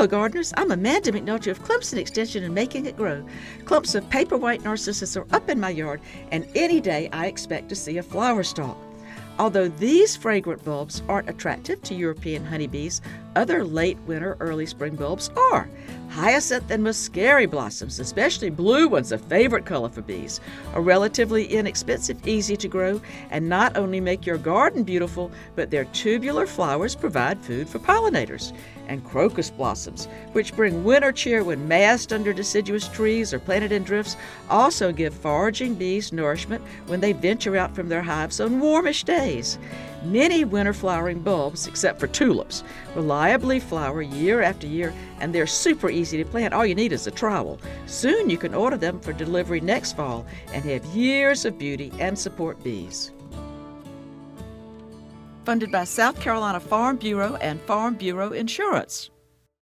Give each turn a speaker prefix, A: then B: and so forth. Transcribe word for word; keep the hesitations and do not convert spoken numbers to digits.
A: Hello, gardeners. I'm Amanda McNulty of Clemson Extension and Making It Grow. Clumps of paper white narcissus are up in my yard, and any day I expect to see a flower stalk. Although these fragrant bulbs aren't attractive to European honeybees, other late winter, early spring bulbs are. Hyacinth and muscari blossoms, especially blue ones, a favorite color for bees, are relatively inexpensive, easy to grow, and not only make your garden beautiful, but their tubular flowers provide food for pollinators. And crocus blossoms, which bring winter cheer when massed under deciduous trees or planted in drifts, also give foraging bees nourishment when they venture out from their hives on warmish days. Many winter flowering bulbs, except for tulips, reliably flower year after year, and they're super easy to plant. All you need is a trowel. Soon you can order them for delivery next fall and have years of beauty and support bees. Funded by South Carolina Farm Bureau and Farm Bureau Insurance.